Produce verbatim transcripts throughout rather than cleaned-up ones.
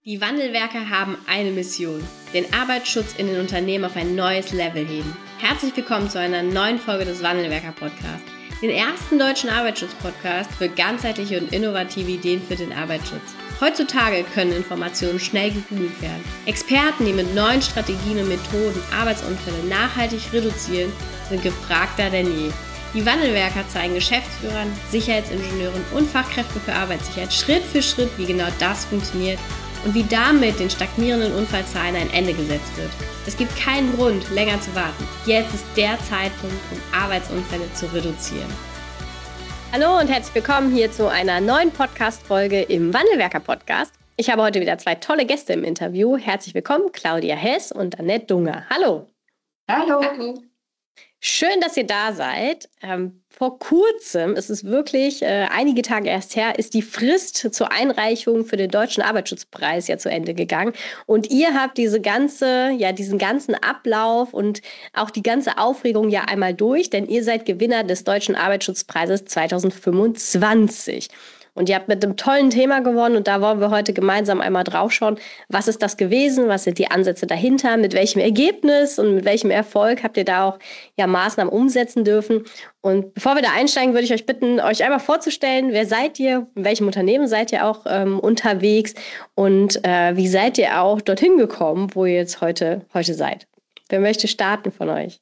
Die Wandelwerker haben eine Mission: den Arbeitsschutz in den Unternehmen auf ein neues Level heben. Herzlich willkommen zu einer neuen Folge des Wandelwerker-Podcasts, den ersten deutschen Arbeitsschutz-Podcast für ganzheitliche und innovative Ideen für den Arbeitsschutz. Heutzutage können Informationen schnell gegoogelt werden. Experten, die mit neuen Strategien und Methoden Arbeitsunfälle nachhaltig reduzieren, sind gefragter denn je. Die Wandelwerker zeigen Geschäftsführern, Sicherheitsingenieuren und Fachkräften für Arbeitssicherheit Schritt für Schritt, wie genau das funktioniert und wie damit den stagnierenden Unfallzahlen ein Ende gesetzt wird. Es gibt keinen Grund, länger zu warten. Jetzt ist der Zeitpunkt, um Arbeitsunfälle zu reduzieren. Hallo und herzlich willkommen hier zu einer neuen Podcast-Folge im Wandelwerker-Podcast. Ich habe heute wieder zwei tolle Gäste im Interview. Herzlich willkommen, Claudia Hess und Annette Dunger. Hallo. Hallo. Hallo. Schön, dass ihr da seid. Ähm, vor kurzem, es ist wirklich äh, einige Tage erst her, ist die Frist zur Einreichung für den Deutschen Arbeitsschutzpreis ja zu Ende gegangen. Und ihr habt diese ganze, ja, diesen ganzen Ablauf und auch die ganze Aufregung ja einmal durch, denn ihr seid Gewinner des Deutschen Arbeitsschutzpreises zwanzig fünfundzwanzig. Und ihr habt mit einem tollen Thema gewonnen und da wollen wir heute gemeinsam einmal drauf schauen, was ist das gewesen, was sind die Ansätze dahinter, mit welchem Ergebnis und mit welchem Erfolg habt ihr da auch ja, Maßnahmen umsetzen dürfen. Und bevor wir da einsteigen, würde ich euch bitten, euch einmal vorzustellen, wer seid ihr, in welchem Unternehmen seid ihr auch ähm, unterwegs und äh, wie seid ihr auch dorthin gekommen, wo ihr jetzt heute, heute seid. Wer möchte starten von euch?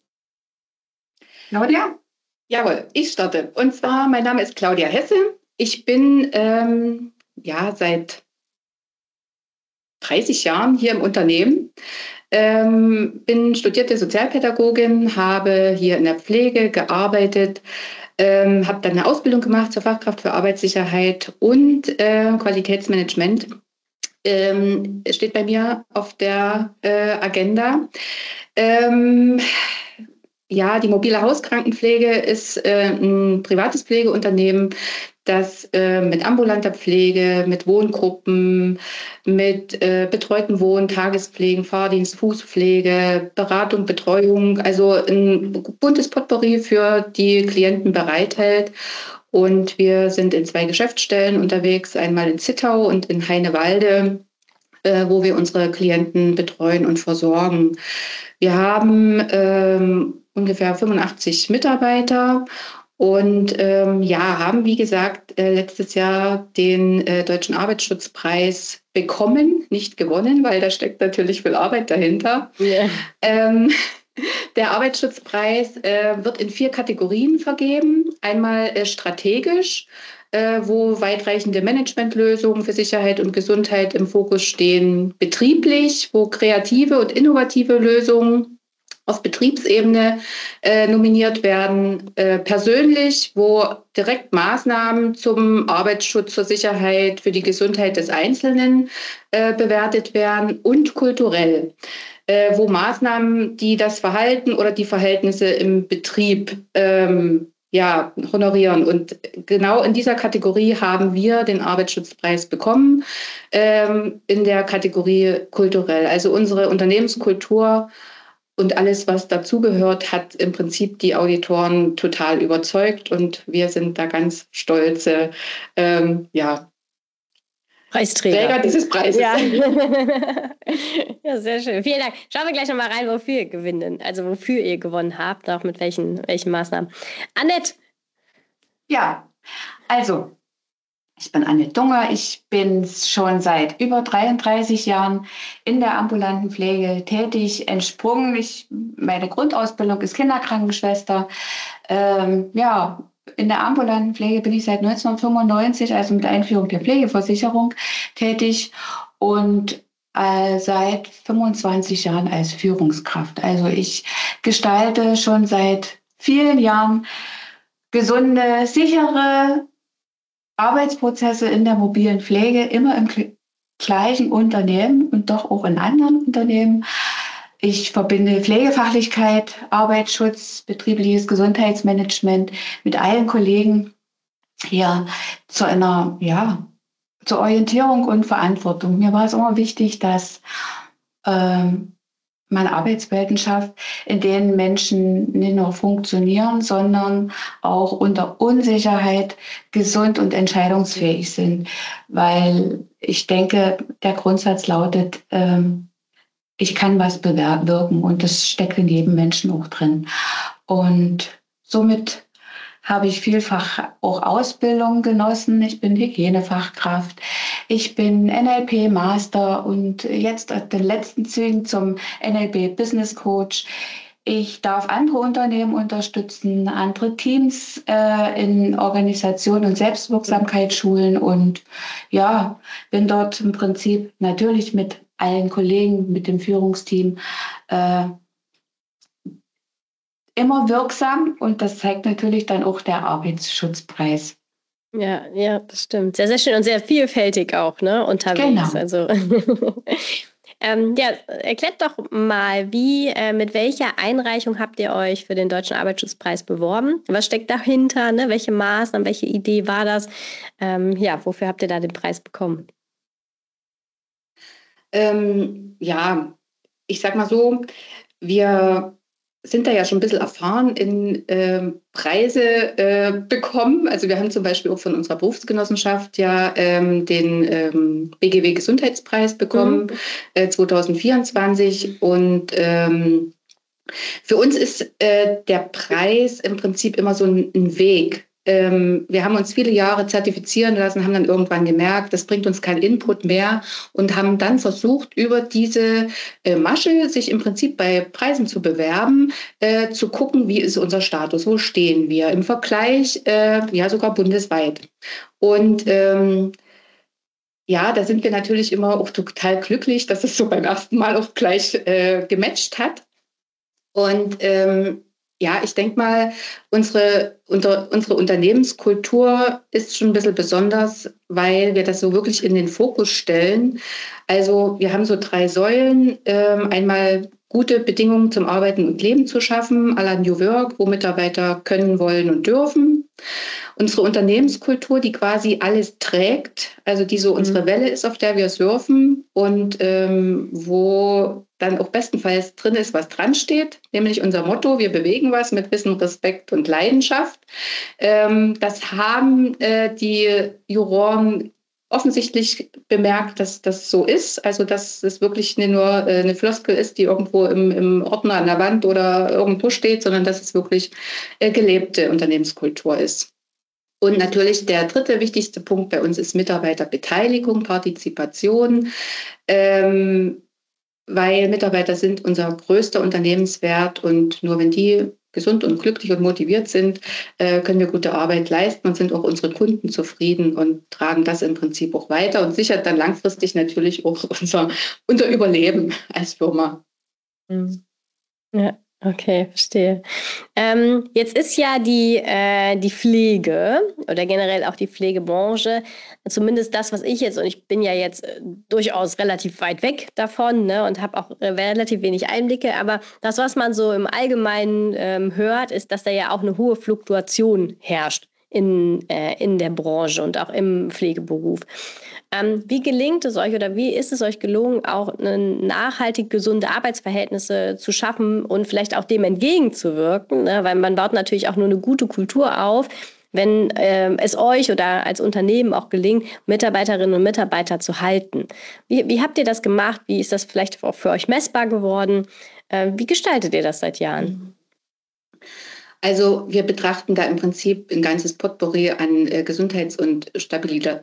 Claudia? Jawohl, ich starte. Und zwar, mein Name ist Claudia Hesse. Ich bin ähm, ja seit dreißig Jahren hier im Unternehmen, ähm, bin studierte Sozialpädagogin, habe hier in der Pflege gearbeitet, ähm, habe dann eine Ausbildung gemacht zur Fachkraft für Arbeitssicherheit und äh, Qualitätsmanagement. Ähm, steht bei mir auf der äh, Agenda. Ähm, ja, die mobile Hauskrankenpflege ist äh, ein privates Pflegeunternehmen, das äh, mit ambulanter Pflege, mit Wohngruppen, mit äh, betreuten Wohn-, Tagespflegen, Fahrdienst, Fußpflege, Beratung, Betreuung, also ein buntes Potpourri für die Klienten bereithält. Und wir sind in zwei Geschäftsstellen unterwegs, einmal in Zittau und in Heinewalde, äh, wo wir unsere Klienten betreuen und versorgen. Wir haben ähm, ungefähr fünfundachtzig Mitarbeiter. Und ähm, ja, haben, wie gesagt, äh, letztes Jahr den äh, Deutschen Arbeitsschutzpreis bekommen, nicht gewonnen, weil da steckt natürlich viel Arbeit dahinter. Yeah. Ähm, der Arbeitsschutzpreis äh, wird in vier Kategorien vergeben. Einmal äh, strategisch, äh, wo weitreichende Managementlösungen für Sicherheit und Gesundheit im Fokus stehen. Betrieblich, wo kreative und innovative Lösungen auf Betriebsebene äh, nominiert werden, äh, persönlich, wo direkt Maßnahmen zum Arbeitsschutz, zur Sicherheit, für die Gesundheit des Einzelnen äh, bewertet werden und kulturell, äh, wo Maßnahmen, die das Verhalten oder die Verhältnisse im Betrieb ähm, ja, honorieren. Und genau in dieser Kategorie haben wir den Arbeitsschutzpreis bekommen, ähm, in der Kategorie kulturell. Also unsere Unternehmenskultur und alles, was dazugehört, hat im Prinzip die Auditoren total überzeugt und wir sind da ganz stolze ähm, ja, Preisträger Träger dieses Preises. Ja. Ja, sehr schön. Vielen Dank. Schauen wir gleich nochmal rein, wofür ihr gewinnen, also wofür ihr gewonnen habt, auch mit welchen, welchen Maßnahmen. Annette. Ja, also ich bin Annette Dunger. Ich bin schon seit über dreiunddreißig Jahren in der ambulanten Pflege tätig, entsprungen. Ich, meine Grundausbildung ist Kinderkrankenschwester. Ähm, ja, in der ambulanten Pflege bin ich seit neunzehnhundertfünfundneunzig, also mit Einführung der Pflegeversicherung, tätig und äh, seit fünfundzwanzig Jahren als Führungskraft. Also ich gestalte schon seit vielen Jahren gesunde, sichere Arbeitsprozesse in der mobilen Pflege, immer im gleichen Unternehmen und doch auch in anderen Unternehmen. Ich verbinde Pflegefachlichkeit, Arbeitsschutz, betriebliches Gesundheitsmanagement mit allen Kollegen hier zu einer, ja, zur Orientierung und Verantwortung. Mir war es immer wichtig, dass ähm, man Arbeitswelten schafft, in denen Menschen nicht nur funktionieren, sondern auch unter Unsicherheit gesund und entscheidungsfähig sind. Weil ich denke, der Grundsatz lautet, ähm, ich kann was bewirken und das steckt in jedem Menschen auch drin. Und somit habe ich vielfach auch Ausbildung genossen. Ich bin Hygienefachkraft, ich bin N L P-Master und jetzt auf den letzten Zügen zum N L P-Business Coach. Ich darf andere Unternehmen unterstützen, andere Teams äh, in Organisation und Selbstwirksamkeit schulen und ja, bin dort im Prinzip natürlich mit allen Kollegen, mit dem Führungsteam äh, immer wirksam und das zeigt natürlich dann auch der Arbeitsschutzpreis. Ja, ja, das stimmt. Sehr, sehr schön und sehr vielfältig auch, ne, unterwegs. Genau. Also ähm, ja, erklärt doch mal, wie, äh, mit welcher Einreichung habt ihr euch für den Deutschen Arbeitsschutzpreis beworben? Was steckt dahinter? Ne? Welche Maßnahmen, welche Idee war das? Ähm, ja, wofür habt ihr da den Preis bekommen? Ähm, ja, ich sag mal so, wir sind da ja schon ein bisschen erfahren in äh, Preise äh, bekommen. Also wir haben zum Beispiel auch von unserer Berufsgenossenschaft ja ähm, den ähm, B G W Gesundheitspreis bekommen, mhm. äh, zwanzig vierundzwanzig. Und ähm, für uns ist äh, der Preis im Prinzip immer so ein, ein Weg. Ähm, wir haben uns viele Jahre zertifizieren lassen, haben dann irgendwann gemerkt, das bringt uns keinen Input mehr und haben dann versucht, über diese äh, Masche sich im Prinzip bei Preisen zu bewerben, äh, zu gucken, wie ist unser Status, wo stehen wir im Vergleich, äh, ja sogar bundesweit. Und ähm, ja, da sind wir natürlich immer auch total glücklich, dass es so beim ersten Mal auch gleich äh, gematcht hat. Und ähm, ja, ich denke mal, unsere, unter, unsere Unternehmenskultur ist schon ein bisschen besonders, weil wir das so wirklich in den Fokus stellen. Also wir haben so drei Säulen. Ähm, einmal gute Bedingungen zum Arbeiten und Leben zu schaffen, à la New Work, wo Mitarbeiter können, wollen und dürfen. Unsere Unternehmenskultur, die quasi alles trägt, also die so unsere Welle ist, auf der wir surfen und ähm, wo dann auch bestenfalls drin ist, was dran steht, nämlich unser Motto, wir bewegen was mit Wissen, Respekt und Leidenschaft. Ähm, das haben äh, die Juroren offensichtlich bemerkt, dass das so ist, also dass es wirklich nicht nur äh, eine Floskel ist, die irgendwo im, im Ordner an der Wand oder irgendwo steht, sondern dass es wirklich äh, gelebte Unternehmenskultur ist. Und natürlich der dritte wichtigste Punkt bei uns ist Mitarbeiterbeteiligung, Partizipation, ähm, weil Mitarbeiter sind unser größter Unternehmenswert und nur wenn die gesund und glücklich und motiviert sind, äh, können wir gute Arbeit leisten und sind auch unsere Kunden zufrieden und tragen das im Prinzip auch weiter und sichert dann langfristig natürlich auch unser, unser Überleben als Firma. Ja. Okay, verstehe. Ähm, jetzt ist ja die, äh, die Pflege oder generell auch die Pflegebranche, zumindest das, was ich jetzt, und ich bin ja jetzt äh, durchaus relativ weit weg davon, ne, und habe auch äh, relativ wenig Einblicke, aber das, was man so im Allgemeinen ähm, hört, ist, dass da ja auch eine hohe Fluktuation herrscht in, äh, in der Branche und auch im Pflegeberuf. Ähm, wie gelingt es euch oder wie ist es euch gelungen, auch eine nachhaltig gesunde Arbeitsverhältnisse zu schaffen und vielleicht auch dem entgegenzuwirken? Ne? Weil man baut natürlich auch nur eine gute Kultur auf, wenn äh, es euch oder als Unternehmen auch gelingt, Mitarbeiterinnen und Mitarbeiter zu halten. Wie, wie habt ihr das gemacht? Wie ist das vielleicht auch für euch messbar geworden? Äh, wie gestaltet ihr das seit Jahren? Also wir betrachten da im Prinzip ein ganzes Potpourri an äh, Gesundheits- und Stabilitä-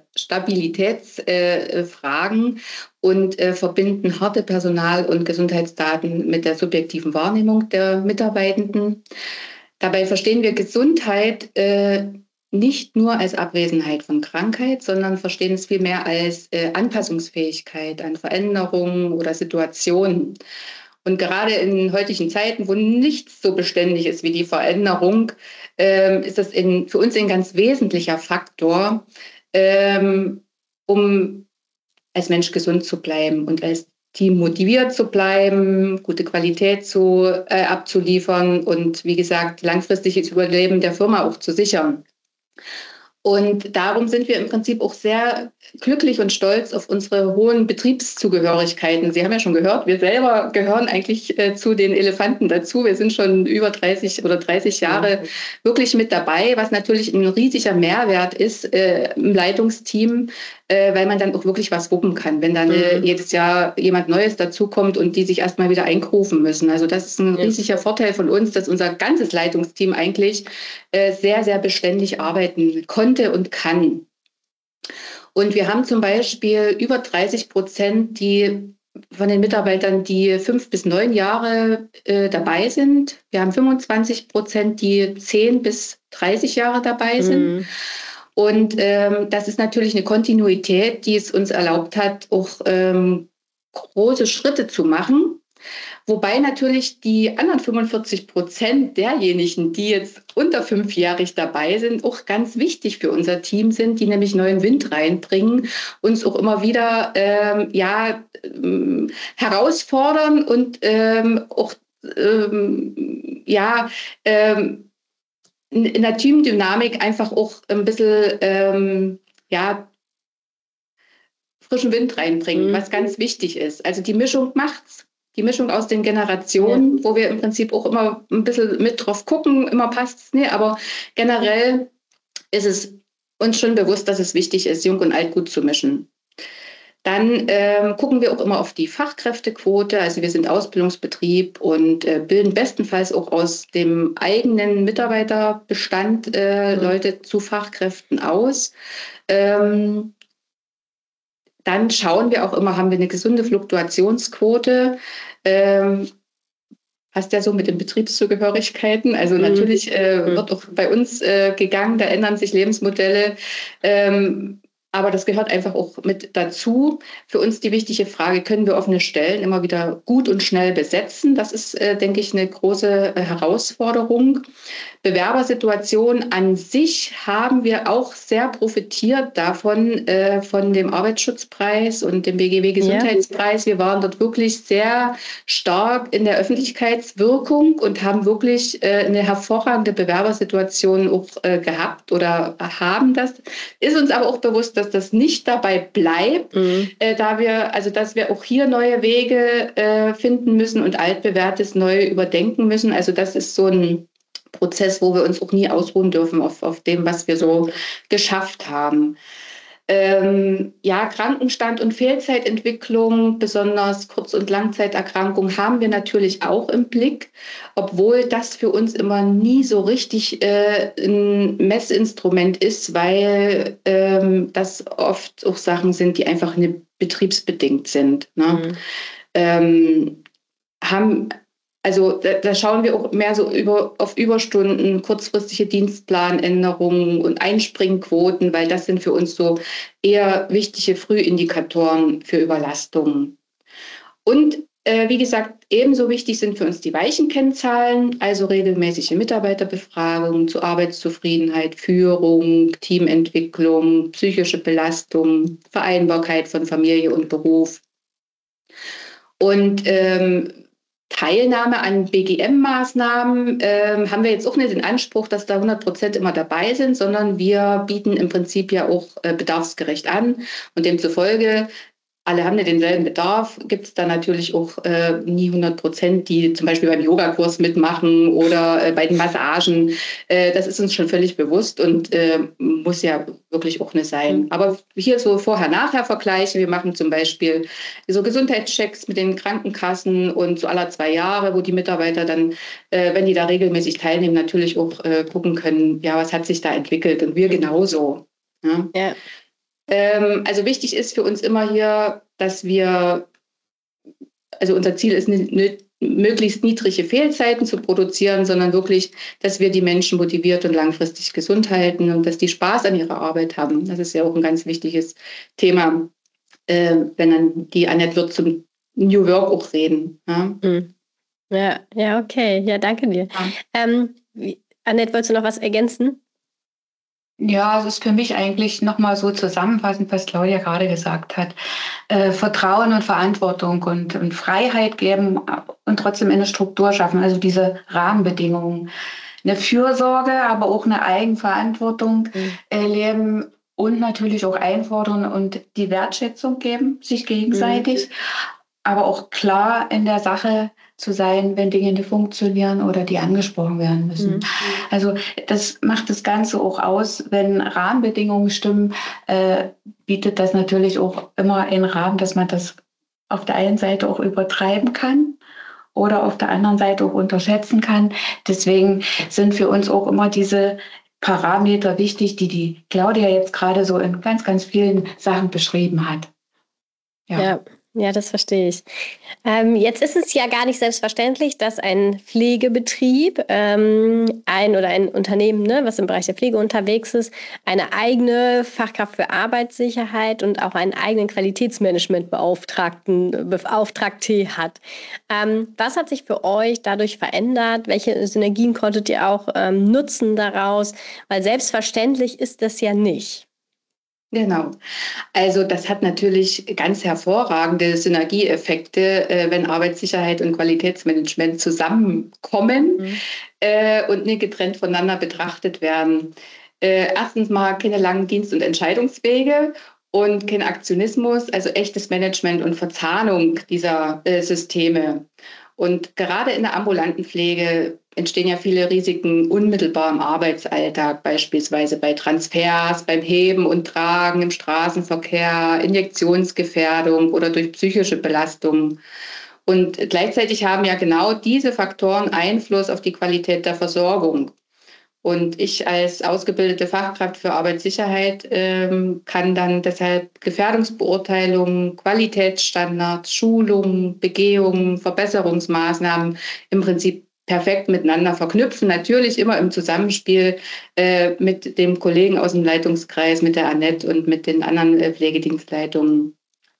Stabilitätsfragen äh, und äh, verbinden harte Personal- und Gesundheitsdaten mit der subjektiven Wahrnehmung der Mitarbeitenden. Dabei verstehen wir Gesundheit äh, nicht nur als Abwesenheit von Krankheit, sondern verstehen es vielmehr als äh, Anpassungsfähigkeit an Veränderungen oder Situationen. Und gerade in heutigen Zeiten, wo nichts so beständig ist wie die Veränderung, ähm, ist das in, für uns ein ganz wesentlicher Faktor, ähm, um als Mensch gesund zu bleiben und als Team motiviert zu bleiben, gute Qualität zu, äh, abzuliefern und wie gesagt, langfristiges Überleben der Firma auch zu sichern. Und darum sind wir im Prinzip auch sehr glücklich und stolz auf unsere hohen Betriebszugehörigkeiten. Sie haben ja schon gehört, wir selber gehören eigentlich äh, zu den Elefanten dazu. Wir sind schon über dreißig oder dreißig Jahre wirklich mit dabei, was natürlich ein riesiger Mehrwert ist äh, im Leitungsteam, äh, weil man dann auch wirklich was wuppen kann, wenn dann äh, jedes Jahr jemand Neues dazukommt und die sich erstmal wieder eingrooven müssen. Also das ist ein riesiger Vorteil von uns, dass unser ganzes Leitungsteam eigentlich äh, sehr, sehr beständig arbeiten konnte und kann. Und wir haben zum Beispiel über dreißig Prozent die von den Mitarbeitern, die fünf bis neun Jahre äh, dabei sind. Wir haben fünfundzwanzig Prozent, die zehn bis dreißig Jahre dabei sind. Mhm. Und ähm, das ist natürlich eine Kontinuität, die es uns erlaubt hat, auch ähm, große Schritte zu machen. Wobei natürlich die anderen fünfundvierzig Prozent derjenigen, die jetzt unter fünfjährig dabei sind, auch ganz wichtig für unser Team sind, die nämlich neuen Wind reinbringen, uns auch immer wieder ähm, ja, ähm, herausfordern und ähm, auch ähm, ja, ähm, in der Teamdynamik einfach auch ein bisschen ähm, ja, frischen Wind reinbringen, mhm. was ganz wichtig ist. Also die Mischung macht's. Die Mischung aus den Generationen, ja. wo wir im Prinzip auch immer ein bisschen mit drauf gucken, immer passt es nicht, aber generell ist es uns schon bewusst, dass es wichtig ist, Jung und Alt gut zu mischen. Dann ähm, gucken wir auch immer auf die Fachkräftequote, also wir sind Ausbildungsbetrieb und äh, bilden bestenfalls auch aus dem eigenen Mitarbeiterbestand äh, mhm. Leute zu Fachkräften aus. Ähm, Dann schauen wir auch immer, haben wir eine gesunde Fluktuationsquote. Ähm, passt ja so mit den Betriebszugehörigkeiten. Also mhm. natürlich äh, wird auch bei uns äh, gegangen, da ändern sich Lebensmodelle. Ähm, aber das gehört einfach auch mit dazu. Für uns die wichtige Frage, können wir offene Stellen immer wieder gut und schnell besetzen? Das ist, äh, denke ich, eine große äh, Herausforderung. Bewerbersituation an sich haben wir auch sehr profitiert davon, äh, von dem Arbeitsschutzpreis und dem B G W-Gesundheitspreis. Ja. Wir waren dort wirklich sehr stark in der Öffentlichkeitswirkung und haben wirklich äh, eine hervorragende Bewerbersituation auch äh, gehabt oder haben das. Ist uns aber auch bewusst, dass das nicht dabei bleibt, mhm. äh, da wir, also dass wir auch hier neue Wege äh, finden müssen und altbewährtes neu überdenken müssen. Also das ist so ein Prozess, wo wir uns auch nie ausruhen dürfen auf, auf dem, was wir so geschafft haben. Ähm, ja, Krankenstand und Fehlzeitentwicklung, besonders Kurz- und Langzeiterkrankungen, haben wir natürlich auch im Blick, obwohl das für uns immer nie so richtig äh, ein Messinstrument ist, weil ähm, das oft auch Sachen sind, die einfach nicht betriebsbedingt sind. Ne? Mhm. Ähm, haben Also da, da schauen wir auch mehr so über, auf Überstunden, kurzfristige Dienstplanänderungen und Einspringquoten, weil das sind für uns so eher wichtige Frühindikatoren für Überlastungen. Und äh, wie gesagt, ebenso wichtig sind für uns die weichen Kennzahlen, also regelmäßige Mitarbeiterbefragungen zu Arbeitszufriedenheit, Führung, Teamentwicklung, psychische Belastung, Vereinbarkeit von Familie und Beruf. Und ähm, Teilnahme an B G M-Maßnahmen ähm, haben wir jetzt auch nicht den Anspruch, dass da hundert Prozent immer dabei sind, sondern wir bieten im Prinzip ja auch äh, bedarfsgerecht an und demzufolge, alle haben ja denselben Bedarf, gibt es da natürlich auch äh, nie hundert Prozent, die zum Beispiel beim Yogakurs mitmachen oder äh, bei den Massagen. Äh, das ist uns schon völlig bewusst und äh, muss ja wirklich auch nicht sein. Aber hier so Vorher-Nachher-Vergleiche. Wir machen zum Beispiel so Gesundheitschecks mit den Krankenkassen und so alle zwei Jahre, wo die Mitarbeiter dann, äh, wenn die da regelmäßig teilnehmen, natürlich auch äh, gucken können, ja, was hat sich da entwickelt und wir genauso. Ja. Ja. Also wichtig ist für uns immer hier, dass wir, also unser Ziel ist nicht, nicht, möglichst niedrige Fehlzeiten zu produzieren, sondern wirklich, dass wir die Menschen motiviert und langfristig gesund halten und dass die Spaß an ihrer Arbeit haben. Das ist ja auch ein ganz wichtiges Thema, äh, wenn dann die Annette wird zum New Work auch reden. Ja, ja, ja, okay. Ja, danke dir. Ja. Ähm, Annette, wolltest du noch was ergänzen? Ja, es ist für mich eigentlich nochmal so zusammenfassend, was Claudia gerade gesagt hat. Äh, Vertrauen und Verantwortung und, und Freiheit geben und trotzdem eine Struktur schaffen, also diese Rahmenbedingungen. eine Fürsorge, aber auch eine Eigenverantwortung Mhm. äh, leben und natürlich auch einfordern und die Wertschätzung geben, sich gegenseitig, aber auch klar in der Sache zu sein, wenn Dinge nicht funktionieren oder die angesprochen werden müssen. Mhm. Also das macht das Ganze auch aus, wenn Rahmenbedingungen stimmen, äh, bietet das natürlich auch immer einen Rahmen, dass man das auf der einen Seite auch übertreiben kann oder auf der anderen Seite auch unterschätzen kann. Deswegen sind für uns auch immer diese Parameter wichtig, die die Claudia jetzt gerade so in ganz, ganz vielen Sachen beschrieben hat. Ja. ja. Ja, das verstehe ich. Ähm, jetzt ist es ja gar nicht selbstverständlich, dass ein Pflegebetrieb, ähm, ein oder ein Unternehmen, ne, was im Bereich der Pflege unterwegs ist, eine eigene Fachkraft für Arbeitssicherheit und auch einen eigenen Qualitätsmanagementbeauftragten, Beauftragte hat. Ähm, was hat sich für euch dadurch verändert? Welche Synergien konntet ihr auch ähm, nutzen daraus? Weil selbstverständlich ist das ja nicht. Genau. Also das hat natürlich ganz hervorragende Synergieeffekte, äh, wenn Arbeitssicherheit und Qualitätsmanagement zusammenkommen mhm. äh, und nicht getrennt voneinander betrachtet werden. Äh, erstens mal keine langen Dienst- und Entscheidungswege und kein Aktionismus, also echtes Management und Verzahnung dieser äh, Systeme. Und gerade in der ambulanten Pflege entstehen ja viele Risiken unmittelbar im Arbeitsalltag, beispielsweise bei Transfers, beim Heben und Tragen im Straßenverkehr, Injektionsgefährdung oder durch psychische Belastungen. Und gleichzeitig haben ja genau diese Faktoren Einfluss auf die Qualität der Versorgung. Und ich als ausgebildete Fachkraft für Arbeitssicherheit ähm, kann dann deshalb Gefährdungsbeurteilungen, Qualitätsstandards, Schulungen, Begehungen, Verbesserungsmaßnahmen im Prinzip perfekt miteinander verknüpfen. Natürlich immer im Zusammenspiel äh, mit dem Kollegen aus dem Leitungskreis, mit der Annette und mit den anderen äh, Pflegedienstleitungen.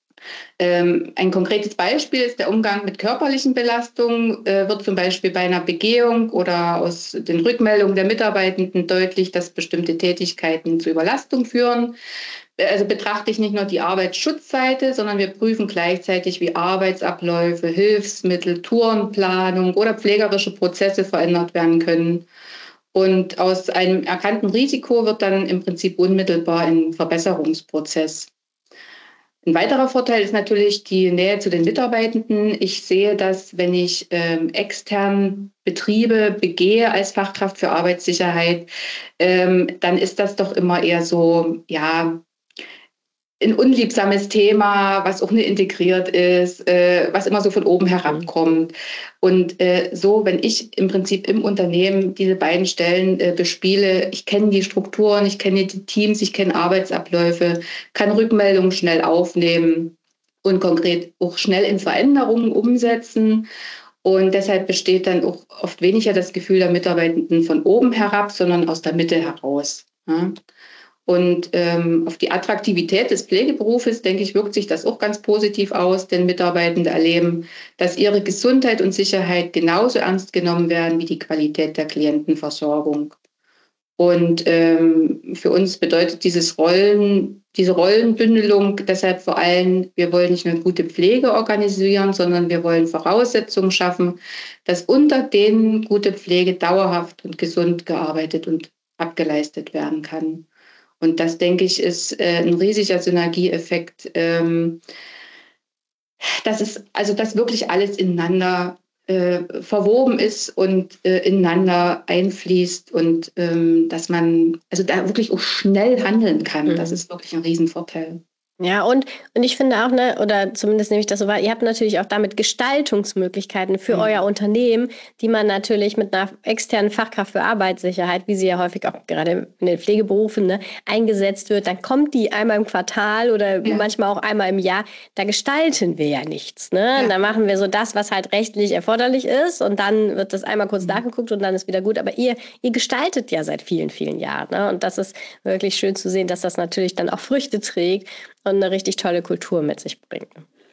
Ähm, ein konkretes Beispiel ist der Umgang mit körperlichen Belastungen. Äh, wird zum Beispiel bei einer Begehung oder aus den Rückmeldungen der Mitarbeitenden deutlich, dass bestimmte Tätigkeiten zu Überlastung führen. Also betrachte ich nicht nur die Arbeitsschutzseite, sondern wir prüfen gleichzeitig, wie Arbeitsabläufe, Hilfsmittel, Tourenplanung oder pflegerische Prozesse verändert werden können. Und aus einem erkannten Risiko wird dann im Prinzip unmittelbar ein Verbesserungsprozess. Ein weiterer Vorteil ist natürlich die Nähe zu den Mitarbeitenden. Ich sehe, dass wenn ich ähm, extern Betriebe begehe als Fachkraft für Arbeitssicherheit, ähm, dann ist das doch immer eher so, ja, ein unliebsames Thema, was auch nicht integriert ist, äh, was immer so von oben herabkommt. Und äh, so, wenn ich im Prinzip im Unternehmen diese beiden Stellen äh, bespiele, ich kenne die Strukturen, ich kenne die Teams, ich kenne Arbeitsabläufe, kann Rückmeldungen schnell aufnehmen und konkret auch schnell in Veränderungen umsetzen. Und deshalb besteht dann auch oft weniger das Gefühl der Mitarbeitenden von oben herab, sondern aus der Mitte heraus. Ja. Und ähm, auf die Attraktivität des Pflegeberufes, denke ich, wirkt sich das auch ganz positiv aus, denn Mitarbeitende erleben, dass ihre Gesundheit und Sicherheit genauso ernst genommen werden wie die Qualität der Klientenversorgung. Und ähm, für uns bedeutet dieses Rollen, diese Rollenbündelung deshalb vor allem, wir wollen nicht nur gute Pflege organisieren, sondern wir wollen Voraussetzungen schaffen, dass unter denen gute Pflege dauerhaft und gesund gearbeitet und abgeleistet werden kann. Und das, denke ich, ist äh, ein riesiger Synergieeffekt, ähm, dass es, also dass wirklich alles ineinander äh, verwoben ist und äh, ineinander einfließt und ähm, dass man also da wirklich auch schnell handeln kann. Das ist wirklich ein Riesenvorteil. Ja, und, und ich finde auch, ne, oder zumindest nehme ich das so wahr, ihr habt natürlich auch damit Gestaltungsmöglichkeiten für mhm. euer Unternehmen, die man natürlich mit einer externen Fachkraft für Arbeitssicherheit, wie sie ja häufig auch gerade in den Pflegeberufen ne, eingesetzt wird, dann kommt die einmal im Quartal oder ja. manchmal auch einmal im Jahr, da gestalten wir ja nichts. Ne? Ja. Da machen wir so das, was halt rechtlich erforderlich ist und dann wird das einmal kurz mhm. nachgeguckt und dann ist wieder gut. Aber ihr, ihr gestaltet ja seit vielen, vielen Jahren. Ne? Und das ist wirklich schön zu sehen, dass das natürlich dann auch Früchte trägt und eine richtig tolle Kultur mit sich bringt.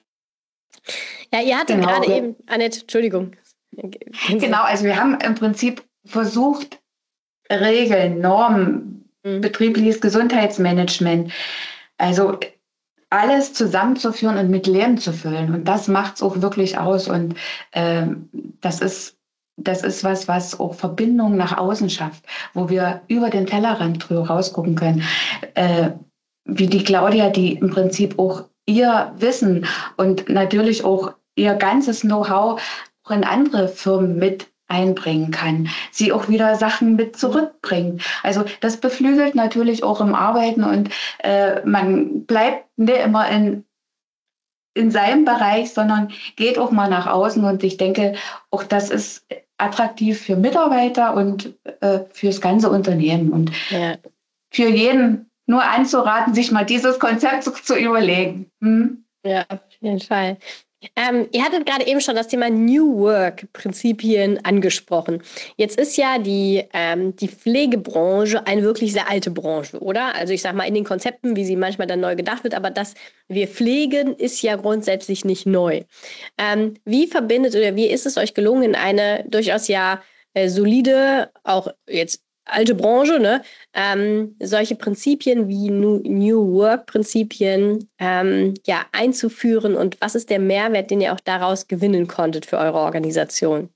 Ja, ihr hattet genau. gerade eben, Annette, Entschuldigung. Genau, also wir haben im Prinzip versucht, Regeln, Normen, mhm. betriebliches Gesundheitsmanagement, also alles zusammenzuführen und mit Leben zu füllen. Und das macht es auch wirklich aus. Und ähm, das ist das ist was, was auch Verbindung nach außen schafft, wo wir über den Tellerrand drüber rausgucken können. Äh, wie die Claudia, die im Prinzip auch ihr Wissen und natürlich auch ihr ganzes Know-how auch in andere Firmen mit einbringen kann, sie auch wieder Sachen mit zurückbringt. Also das beflügelt natürlich auch im Arbeiten und äh, man bleibt nicht immer in, in seinem Bereich, sondern geht auch mal nach außen und ich denke, auch das ist attraktiv für Mitarbeiter und äh, fürs ganze Unternehmen und ja. Für jeden nur anzuraten, sich mal dieses Konzept zu, zu überlegen. Hm? Ja, auf jeden Fall. Ähm, ihr hattet gerade eben schon das Thema New Work-Prinzipien angesprochen. Jetzt ist ja die, ähm, die Pflegebranche eine wirklich sehr alte Branche, oder? Also ich sage mal in den Konzepten, wie sie manchmal dann neu gedacht wird, aber dass wir pflegen, ist ja grundsätzlich nicht neu. Ähm, wie verbindet oder wie ist es euch gelungen, eine durchaus ja äh, solide, auch jetzt alte Branche, ne? Ähm, solche Prinzipien wie New, New Work-Prinzipien ähm, ja, einzuführen und was ist der Mehrwert, den ihr auch daraus gewinnen konntet für eure Organisation?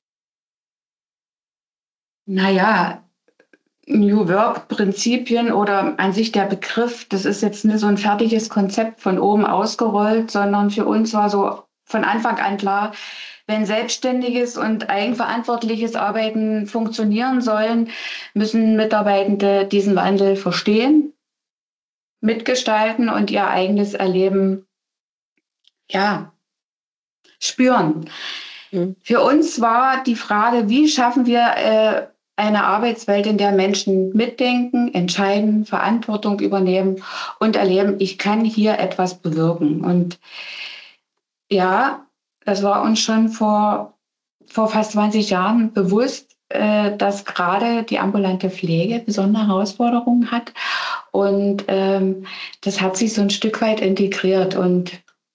Naja, New Work-Prinzipien oder an sich der Begriff, das ist jetzt nicht so ein fertiges Konzept von oben ausgerollt, sondern für uns war so von Anfang an klar, wenn selbstständiges und eigenverantwortliches Arbeiten funktionieren sollen, müssen Mitarbeitende diesen Wandel verstehen, mitgestalten und ihr eigenes Erleben, ja, spüren. Mhm. Für uns war die Frage, wie schaffen wir äh, eine Arbeitswelt, in der Menschen mitdenken, entscheiden, Verantwortung übernehmen und erleben, ich kann hier etwas bewirken. Und ja, das war uns schon vor, vor fast zwanzig Jahren bewusst, äh, dass gerade die ambulante Pflege besondere Herausforderungen hat. Und ähm, das hat sich so ein Stück weit integriert. Und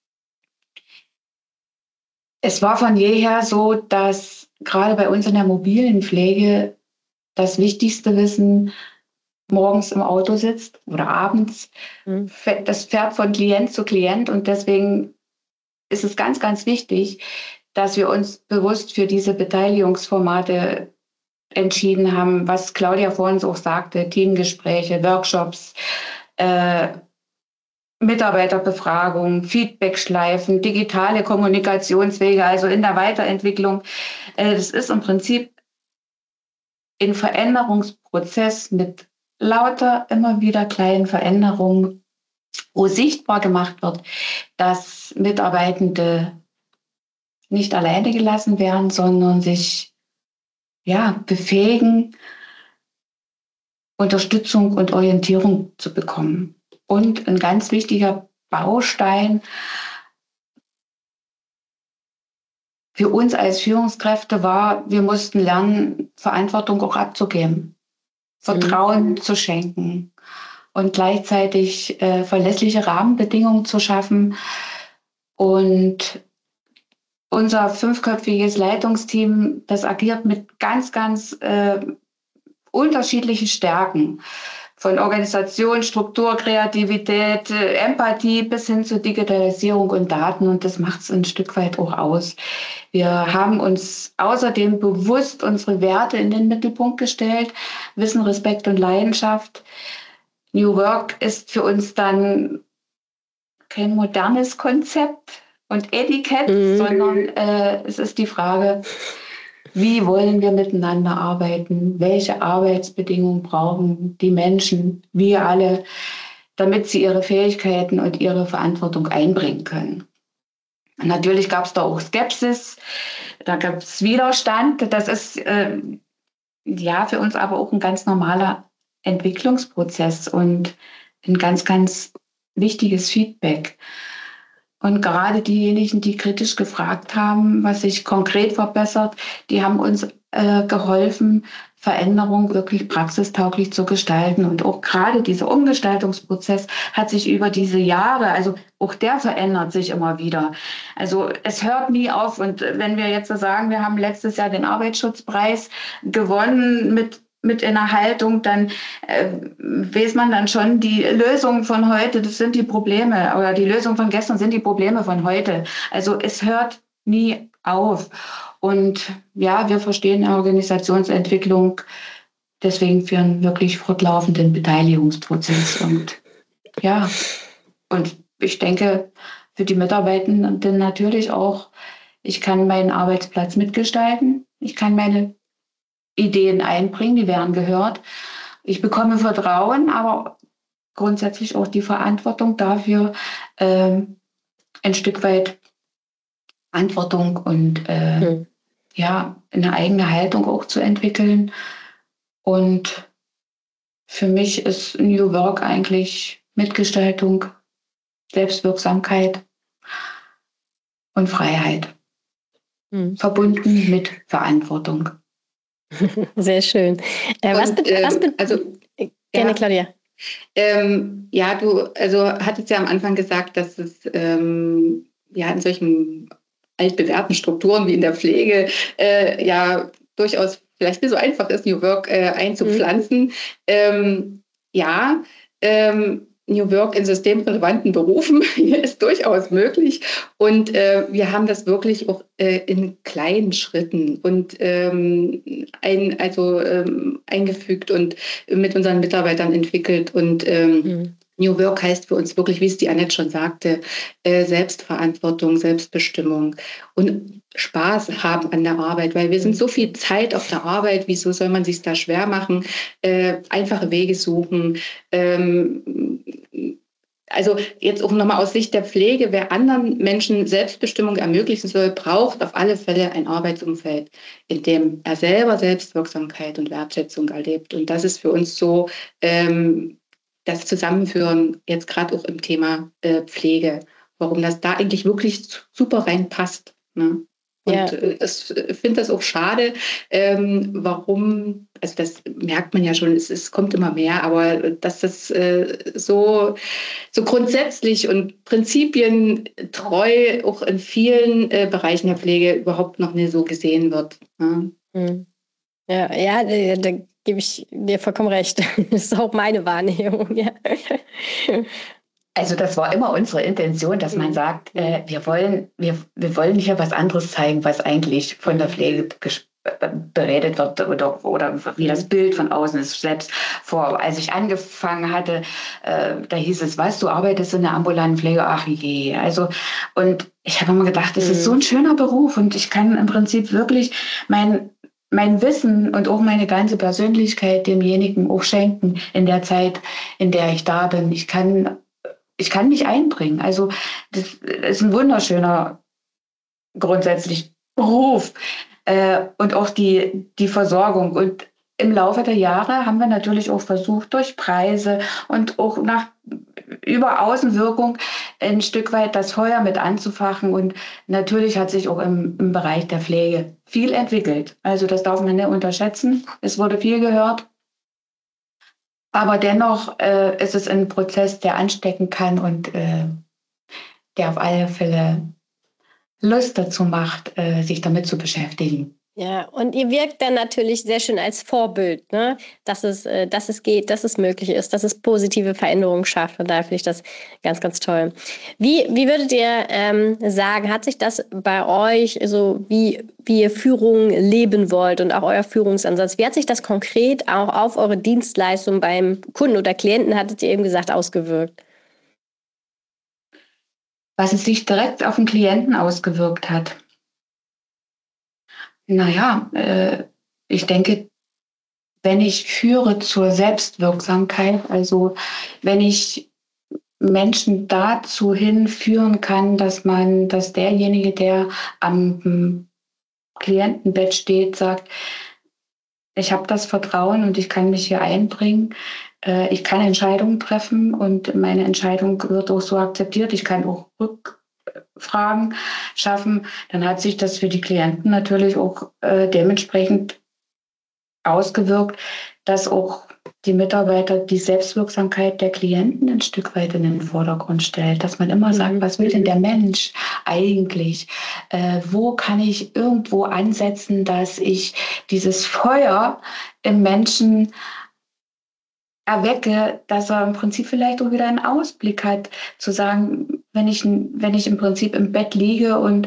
es war von jeher so, dass gerade bei uns in der mobilen Pflege das wichtigste Wissen morgens im Auto sitzt oder abends. Mhm. Das fährt von Klient zu Klient und deswegen ist es ganz, ganz wichtig, dass wir uns bewusst für diese Beteiligungsformate entschieden haben, was Claudia vorhin so sagte, Teamgespräche, Workshops, äh, Mitarbeiterbefragung, Feedbackschleifen, digitale Kommunikationswege, also in der Weiterentwicklung. Äh, das ist im Prinzip ein Veränderungsprozess mit lauter, immer wieder kleinen Veränderungen, wo sichtbar gemacht wird, dass Mitarbeitende nicht alleine gelassen werden, sondern sich ja, befähigen, Unterstützung und Orientierung zu bekommen. Und ein ganz wichtiger Baustein für uns als Führungskräfte war, wir mussten lernen, Verantwortung auch abzugeben, Vertrauen mhm. zu schenken und gleichzeitig äh, verlässliche Rahmenbedingungen zu schaffen. Und unser fünfköpfiges Leitungsteam, das agiert mit ganz, ganz äh, unterschiedlichen Stärken. Von Organisation, Struktur, Kreativität, äh, Empathie bis hin zur Digitalisierung und Daten. Und das macht es ein Stück weit auch aus. Wir haben uns außerdem bewusst unsere Werte in den Mittelpunkt gestellt. Wissen, Respekt und Leidenschaft. New Work ist für uns dann kein modernes Konzept und Etikett, mhm. sondern äh, es ist die Frage, wie wollen wir miteinander arbeiten? Welche Arbeitsbedingungen brauchen die Menschen, wir alle, damit sie ihre Fähigkeiten und ihre Verantwortung einbringen können? Und natürlich gab es da auch Skepsis, da gab es Widerstand. Das ist äh, ja für uns aber auch ein ganz normaler Entwicklungsprozess und ein ganz, ganz wichtiges Feedback. Und gerade diejenigen, die kritisch gefragt haben, was sich konkret verbessert, die haben uns äh, geholfen, Veränderung wirklich praxistauglich zu gestalten. Und auch gerade dieser Umgestaltungsprozess hat sich über diese Jahre, also auch der verändert sich immer wieder. Also es hört nie auf. Und wenn wir jetzt so sagen, wir haben letztes Jahr den Arbeitsschutzpreis gewonnen mit mit in der Haltung, dann äh, weiß man dann schon, die Lösungen von heute, das sind die Probleme, oder die Lösungen von gestern sind die Probleme von heute. Also es hört nie auf. Und ja, wir verstehen Organisationsentwicklung deswegen für einen wirklich fortlaufenden Beteiligungsprozess. Und ja, und ich denke, für die Mitarbeitenden natürlich auch, ich kann meinen Arbeitsplatz mitgestalten, ich kann meine Ideen einbringen, die werden gehört. Ich bekomme Vertrauen, aber grundsätzlich auch die Verantwortung dafür, ähm, ein Stück weit Verantwortung und äh, hm. ja, eine eigene Haltung auch zu entwickeln. Und für mich ist New Work eigentlich Mitgestaltung, Selbstwirksamkeit und Freiheit, hm. verbunden mit Verantwortung. Sehr schön. Äh, was und, be- was ähm, be- also, Gerne, ja, Claudia. Ähm, ja, du also hattest ja am Anfang gesagt, dass es ähm, ja in solchen altbewährten Strukturen wie in der Pflege äh, ja durchaus vielleicht nicht so einfach ist, New Work äh, einzupflanzen. Mhm. Ähm, ja, ähm, New Work in systemrelevanten Berufen ist durchaus möglich. Und äh, wir haben das wirklich auch äh, in kleinen Schritten und ähm, ein, also, ähm, eingefügt und mit unseren Mitarbeitern entwickelt. Und ähm, mhm. New Work heißt für uns wirklich, wie es die Annette schon sagte, äh, Selbstverantwortung, Selbstbestimmung und Spaß haben an der Arbeit, weil wir sind so viel Zeit auf der Arbeit, wieso soll man sich da schwer machen, äh, einfache Wege suchen. Ähm, also jetzt auch nochmal aus Sicht der Pflege, wer anderen Menschen Selbstbestimmung ermöglichen soll, braucht auf alle Fälle ein Arbeitsumfeld, in dem er selber Selbstwirksamkeit und Wertschätzung erlebt. Und das ist für uns so, ähm, das Zusammenführen jetzt gerade auch im Thema äh, Pflege, warum das da eigentlich wirklich super reinpasst. Ne? Und ja. äh, das, ich finde das auch schade, ähm, warum, also das merkt man ja schon, es, es kommt immer mehr, aber dass das äh, so, so grundsätzlich und prinzipientreu auch in vielen äh, Bereichen der Pflege überhaupt noch nicht so gesehen wird. Ne? Mhm. Ja, ja, da, da gebe ich dir vollkommen recht. Das ist auch meine Wahrnehmung. Ja. Also das war immer unsere Intention, dass man sagt, äh, wir wollen, wir, wir wollen hier was anderes zeigen, was eigentlich von der Pflege beredet wird oder, oder wie das Bild von außen ist. Selbst vor, als ich angefangen hatte, äh, da hieß es, was, du arbeitest in der ambulanten Pflege, ach je. Also, und ich habe immer gedacht, das ist so ein schöner Beruf und ich kann im Prinzip wirklich mein mein Wissen und auch meine ganze Persönlichkeit demjenigen auch schenken in der Zeit, in der ich da bin. Ich kann, ich kann mich einbringen. Also das ist ein wunderschöner grundsätzlich Beruf äh, und auch die, die Versorgung. Und im Laufe der Jahre haben wir natürlich auch versucht, durch Preise und auch nach über Außenwirkung ein Stück weit das Feuer mit anzufachen. Und natürlich hat sich auch im, im Bereich der Pflege viel entwickelt. Also das darf man nicht unterschätzen. Es wurde viel gehört. Aber dennoch äh, ist es ein Prozess, der anstecken kann und äh, der auf alle Fälle Lust dazu macht, äh, sich damit zu beschäftigen. Ja, und ihr wirkt dann natürlich sehr schön als Vorbild, ne? dass es, äh, dass es geht, dass es möglich ist, dass es positive Veränderungen schafft. Von daher finde ich das ganz, ganz toll. Wie, wie würdet ihr ähm, sagen, hat sich das bei euch, so wie, wie ihr Führung leben wollt und auch euer Führungsansatz, wie hat sich das konkret auch auf eure Dienstleistung beim Kunden oder Klienten, hattet ihr eben gesagt, ausgewirkt? Was es sich direkt auf den Klienten ausgewirkt hat. Naja, äh, ich denke, wenn ich führe zur Selbstwirksamkeit, also wenn ich Menschen dazu hinführen kann, dass man, dass derjenige, der am Klientenbett steht, sagt, ich habe das Vertrauen und ich kann mich hier einbringen, äh, ich kann Entscheidungen treffen und meine Entscheidung wird auch so akzeptiert, ich kann auch Rückfragen schaffen, dann hat sich das für die Klienten natürlich auch äh, dementsprechend ausgewirkt, dass auch die Mitarbeiter die Selbstwirksamkeit der Klienten ein Stück weit in den Vordergrund stellt, dass man immer sagt, was will denn der Mensch eigentlich? Äh, wo kann ich irgendwo ansetzen, dass ich dieses Feuer im Menschen erwecke, dass er im Prinzip vielleicht auch wieder einen Ausblick hat, zu sagen, wenn ich, wenn ich im Prinzip im Bett liege und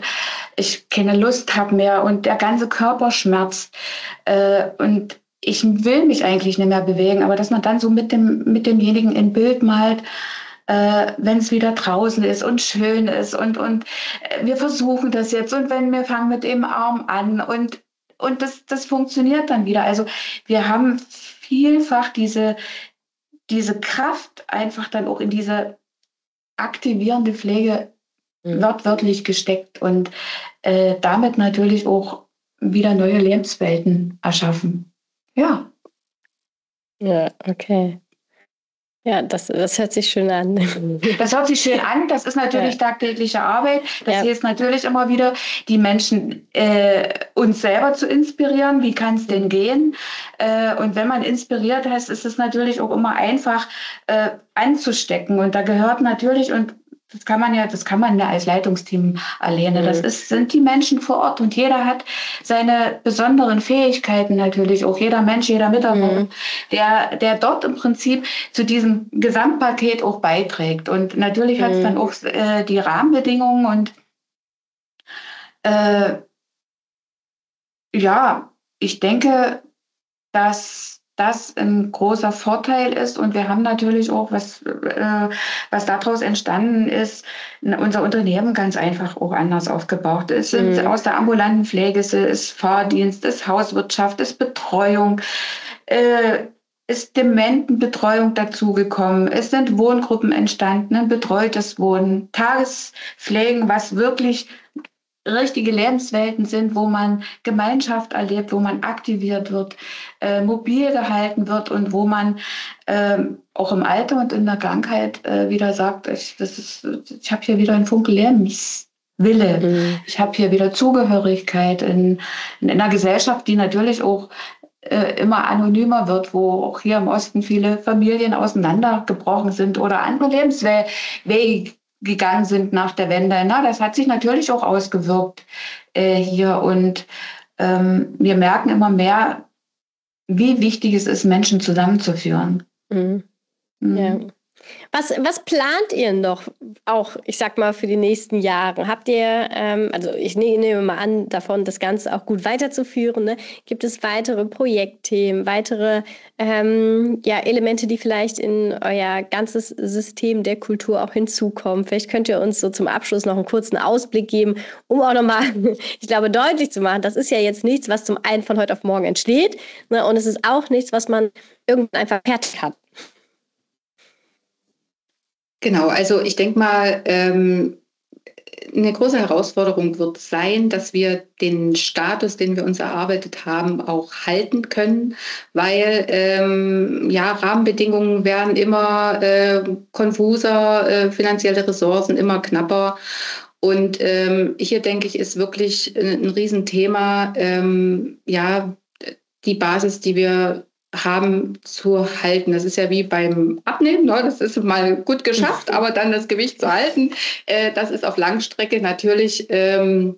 ich keine Lust habe mehr und der ganze Körper schmerzt. Äh, und ich will mich eigentlich nicht mehr bewegen, aber dass man dann so mit dem, mit demjenigen ein Bild malt, äh, wenn es wieder draußen ist und schön ist und, und äh, wir versuchen das jetzt und wenn wir fangen mit dem Arm an und, und das, das funktioniert dann wieder. Also wir haben vielfach diese, diese Kraft einfach dann auch in diese aktivierende Pflege Mhm. wortwörtlich gesteckt und äh, damit natürlich auch wieder neue Lebenswelten erschaffen. Ja. Ja, okay. Ja, das, das hört sich schön an. Das hört sich schön an. Das ist natürlich Ja. tagtägliche Arbeit. Das Ja. hilft natürlich immer wieder, die Menschen äh, uns selber zu inspirieren. Wie kann es denn gehen? Äh, und wenn man inspiriert ist, ist es natürlich auch immer einfach äh, anzustecken. Und da gehört natürlich, und das kann man ja, das kann man ja als Leitungsteam alleine. Das Mhm. ist, sind die Menschen vor Ort und jeder hat seine besonderen Fähigkeiten natürlich. Auch jeder Mensch, jeder Mitarbeiter, Mhm. der, der dort im Prinzip zu diesem Gesamtpaket auch beiträgt. Und natürlich hat es Mhm. dann auch äh, die Rahmenbedingungen und äh, ja, ich denke, dass das ein großer Vorteil ist und wir haben natürlich auch, was, äh, was daraus entstanden ist, unser Unternehmen ganz einfach auch anders aufgebaut. Es sind Mhm. aus der ambulanten Pflege, es ist Fahrdienst, es ist Hauswirtschaft, es ist Betreuung, äh, ist Dementenbetreuung dazugekommen, es sind Wohngruppen entstanden, ein betreutes Wohnen, Tagespflegen, was wirklich richtige Lebenswelten sind, wo man Gemeinschaft erlebt, wo man aktiviert wird, äh, mobil gehalten wird und wo man ähm, auch im Alter und in der Krankheit äh, wieder sagt, ich, das ist, ich habe hier wieder einen Funken Lebenswille, Mhm. ich habe hier wieder Zugehörigkeit in, in einer Gesellschaft, die natürlich auch äh, immer anonymer wird, wo auch hier im Osten viele Familien auseinandergebrochen sind oder andere Lebenswege gegangen sind nach der Wende. Na, das hat sich natürlich auch ausgewirkt äh, hier und ähm, wir merken immer mehr, wie wichtig es ist, Menschen zusammenzuführen. Mhm. Mhm. Ja. Was, was plant ihr noch auch, ich sag mal, für die nächsten Jahre? Habt ihr, ähm, also ich ne, nehme mal an, davon das Ganze auch gut weiterzuführen, ne? Gibt es weitere Projektthemen, weitere ähm, ja, Elemente, die vielleicht in euer ganzes System der Kultur auch hinzukommen? Vielleicht könnt ihr uns so zum Abschluss noch einen kurzen Ausblick geben, um auch nochmal, ich glaube, deutlich zu machen, das ist ja jetzt nichts, was zum einen von heute auf morgen entsteht, ne? Und es ist auch nichts, was man irgendwann einfach fertig hat. Genau, also ich denke mal, ähm, eine große Herausforderung wird sein, dass wir den Status, den wir uns erarbeitet haben, auch halten können, weil ähm, ja, Rahmenbedingungen werden immer äh, konfuser, äh, finanzielle Ressourcen immer knapper. Und ähm, hier denke ich, ist wirklich ein, ein Riesenthema, ähm, ja, die Basis, die wir haben, zu halten. Das ist ja wie beim Abnehmen, ne? Das ist mal gut geschafft, aber dann das Gewicht zu halten, äh, das ist auf Langstrecke natürlich ähm,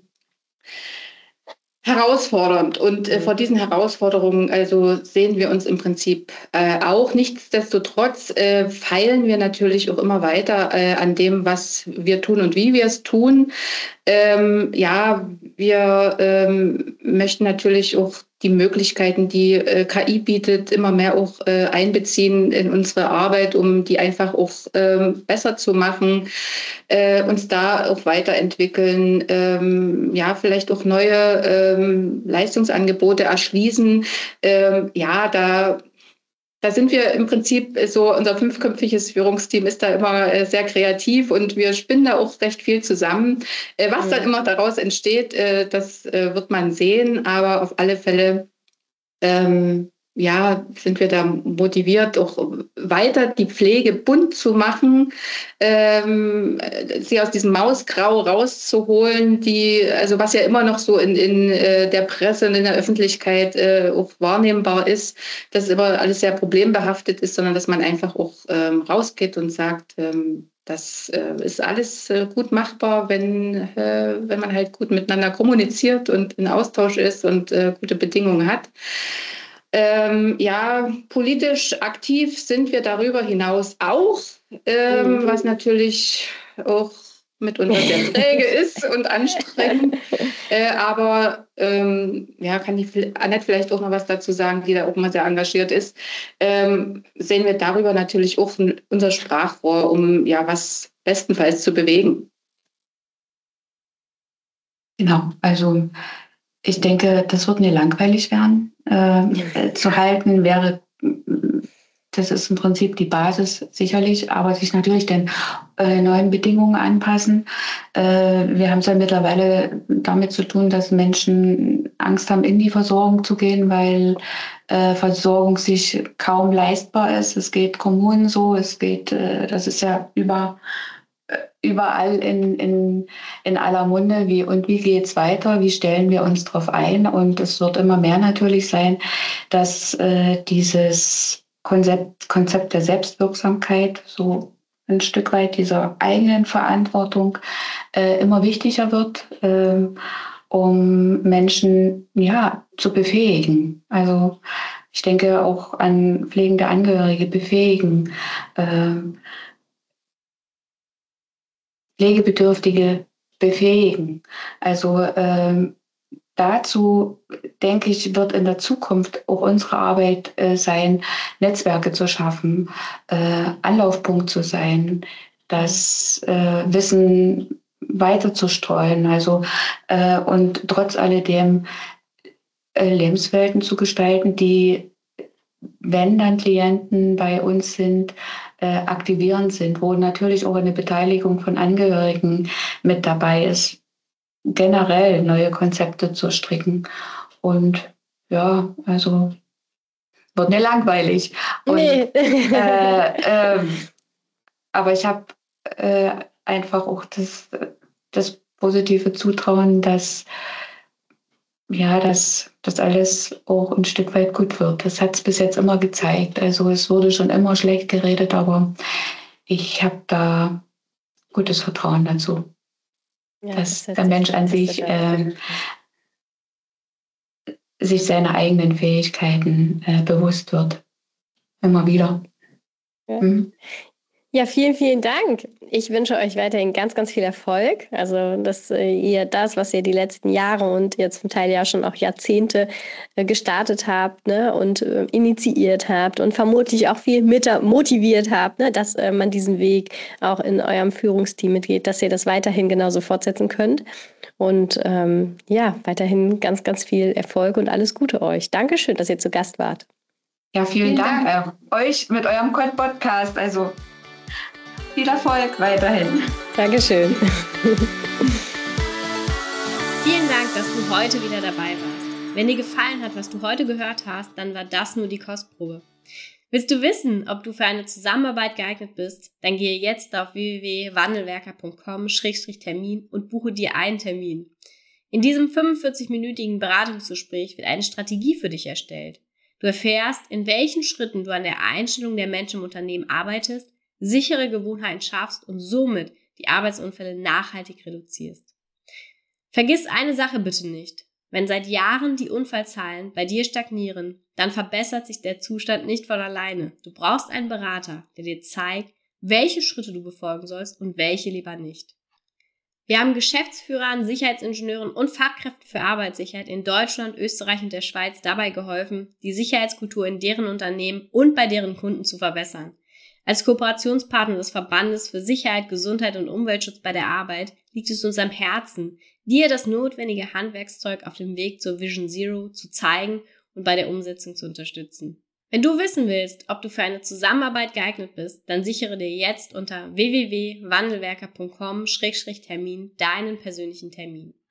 herausfordernd. Und äh, vor diesen Herausforderungen also sehen wir uns im Prinzip äh, auch. Nichtsdestotrotz äh, feilen wir natürlich auch immer weiter äh, an dem, was wir tun und wie wir es tun. Ähm, ja, wir ähm, möchten natürlich auch die Möglichkeiten, die äh, K I bietet, immer mehr auch äh, einbeziehen in unsere Arbeit, um die einfach auch ähm, besser zu machen, äh, uns da auch weiterentwickeln, ähm, ja, vielleicht auch neue ähm, Leistungsangebote erschließen. Ähm, ja, da Da sind wir im Prinzip so, unser fünfköpfiges Führungsteam ist da immer äh, sehr kreativ und wir spinnen da auch recht viel zusammen. Äh, was dann immer daraus entsteht, äh, das äh, wird man sehen, aber auf alle Fälle ähm, ja, sind wir da motiviert, auch weiter die Pflege bunt zu machen, ähm, sie aus diesem Mausgrau rauszuholen, die, also was ja immer noch so in, in äh, der Presse und in der Öffentlichkeit äh, auch wahrnehmbar ist, dass immer alles sehr problembehaftet ist, sondern dass man einfach auch ähm, rausgeht und sagt, ähm, das äh, ist alles äh, gut machbar, wenn, äh, wenn man halt gut miteinander kommuniziert und in Austausch ist und äh, gute Bedingungen hat. Ähm, ja, politisch aktiv sind wir darüber hinaus auch, ähm, Mhm. was natürlich auch mitunter sehr träge ist und anstrengend. Äh, aber ähm, ja, kann die Annette vielleicht auch noch was dazu sagen, die da auch mal sehr engagiert ist. Ähm, sehen wir darüber natürlich auch unser Sprachrohr, um ja was bestenfalls zu bewegen. Genau, also ich denke, das wird mir langweilig werden. Äh, zu halten wäre, das ist im Prinzip die Basis sicherlich, aber sich natürlich den äh, neuen Bedingungen anpassen. Äh, wir haben es ja mittlerweile damit zu tun, dass Menschen Angst haben, in die Versorgung zu gehen, weil äh, Versorgung sich kaum leistbar ist. Es geht Kommunen so, es geht, äh, das ist ja über überall in, in, in aller Munde, wie und wie geht's weiter, wie stellen wir uns darauf ein, und es wird immer mehr natürlich sein, dass äh, dieses Konzept, Konzept der Selbstwirksamkeit, so ein Stück weit dieser eigenen Verantwortung äh, immer wichtiger wird, äh, um Menschen ja zu befähigen. Also ich denke auch an pflegende Angehörige befähigen, äh, Pflegebedürftige befähigen. Also ähm, dazu, denke ich, wird in der Zukunft auch unsere Arbeit äh, sein, Netzwerke zu schaffen, äh, Anlaufpunkt zu sein, das äh, Wissen weiterzustreuen. Also äh, und trotz alledem äh, Lebenswelten zu gestalten, die, wenn dann Klienten bei uns sind, äh, aktivierend sind, wo natürlich auch eine Beteiligung von Angehörigen mit dabei ist, generell neue Konzepte zu stricken. Und ja, also wird mir langweilig. Und, Nee. äh, äh, aber ich habe äh, einfach auch das, das positive Zutrauen, dass ja, dass das alles auch ein Stück weit gut wird. Das hat es bis jetzt immer gezeigt. Also es wurde schon immer schlecht geredet, aber ich habe da gutes Vertrauen dazu, Ja, dass das der Mensch an sich äh, sich seiner eigenen Fähigkeiten äh, bewusst wird. Immer wieder. Ja. Mhm. Ja, vielen, vielen Dank. Ich wünsche euch weiterhin ganz, ganz viel Erfolg. Also, dass äh, ihr das, was ihr die letzten Jahre und jetzt zum Teil ja schon auch Jahrzehnte äh, gestartet habt, ne, und äh, initiiert habt und vermutlich auch viel mit motiviert habt, ne, dass äh, man diesen Weg auch in eurem Führungsteam mitgeht, dass ihr das weiterhin genauso fortsetzen könnt. Und ähm, ja, weiterhin ganz, ganz viel Erfolg und alles Gute euch. Dankeschön, dass ihr zu Gast wart. Ja, vielen, Vielen Dank, Dank. Äh, euch mit eurem Podcast. Also viel Erfolg weiterhin. Dankeschön. Vielen Dank, dass du heute wieder dabei warst. Wenn dir gefallen hat, was du heute gehört hast, dann war das nur die Kostprobe. Willst du wissen, ob du für eine Zusammenarbeit geeignet bist? Dann gehe jetzt auf w w w punkt wandelwerker punkt com Schrägstrich Termin und buche dir einen Termin. In diesem fünfundvierzig-minütigen Beratungsgespräch wird eine Strategie für dich erstellt. Du erfährst, in welchen Schritten du an der Einstellung der Menschen im Unternehmen arbeitest, sichere Gewohnheiten schaffst und somit die Arbeitsunfälle nachhaltig reduzierst. Vergiss eine Sache bitte nicht. Wenn seit Jahren die Unfallzahlen bei dir stagnieren, dann verbessert sich der Zustand nicht von alleine. Du brauchst einen Berater, der dir zeigt, welche Schritte du befolgen sollst und welche lieber nicht. Wir haben Geschäftsführern, Sicherheitsingenieuren und Fachkräften für Arbeitssicherheit in Deutschland, Österreich und der Schweiz dabei geholfen, die Sicherheitskultur in deren Unternehmen und bei deren Kunden zu verbessern. Als Kooperationspartner des Verbandes für Sicherheit, Gesundheit und Umweltschutz bei der Arbeit liegt es uns am Herzen, dir das notwendige Handwerkszeug auf dem Weg zur Vision Zero zu zeigen und bei der Umsetzung zu unterstützen. Wenn du wissen willst, ob du für eine Zusammenarbeit geeignet bist, dann sichere dir jetzt unter w w w punkt wandelwerker punkt com Schrägstrich Termin deinen persönlichen Termin.